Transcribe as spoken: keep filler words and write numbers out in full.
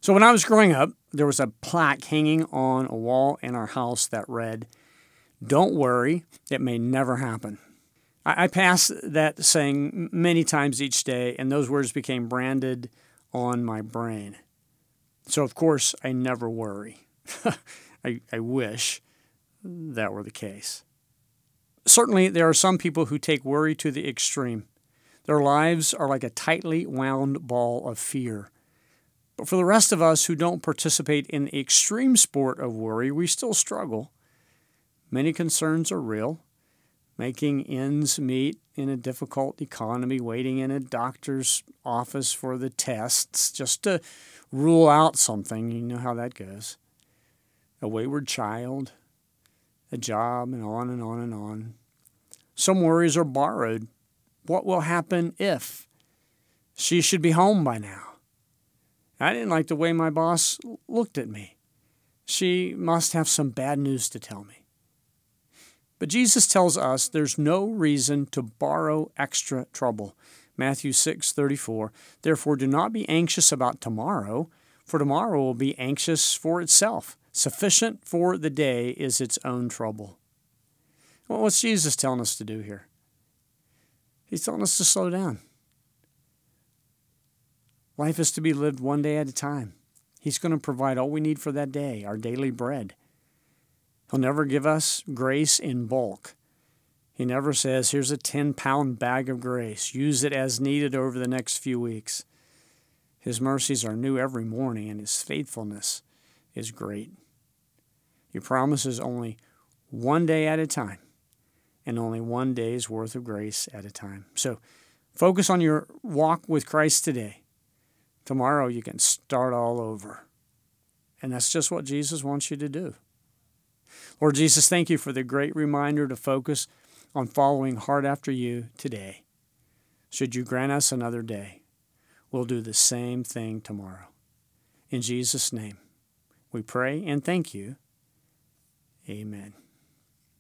So when I was growing up, there was a plaque hanging on a wall in our house that read, "Don't worry, it may never happen." I, I passed that saying many times each day, and those words became branded on my brain. So, of course, I never worry. I, I wish that were the case. Certainly, there are some people who take worry to the extreme. Their lives are like a tightly wound ball of fear. But for the rest of us who don't participate in the extreme sport of worry, we still struggle. Many concerns are real. Making ends meet in a difficult economy, waiting in a doctor's office for the tests just to rule out something. You know how that goes. A wayward child, a job, and on and on and on. Some worries are borrowed. What will happen if? She should be home by now. I didn't like the way my boss looked at me. She must have some bad news to tell me. But Jesus tells us there's no reason to borrow extra trouble. Matthew six thirty-four, "Therefore do not be anxious about tomorrow, for tomorrow will be anxious for itself. Sufficient for the day is its own trouble." Well, what's Jesus telling us to do here? He's telling us to slow down. Life is to be lived one day at a time. He's going to provide all we need for that day, our daily bread. He'll never give us grace in bulk. He never says, here's a ten-pound bag of grace. Use it as needed over the next few weeks. His mercies are new every morning, and His faithfulness is great. He promises only one day at a time, and only one day's worth of grace at a time. So focus on your walk with Christ today. Tomorrow you can start all over. And that's just what Jesus wants you to do. Lord Jesus, thank you for the great reminder to focus on following hard after you today. Should you grant us another day, we'll do the same thing tomorrow. In Jesus' name, we pray and thank you. Amen.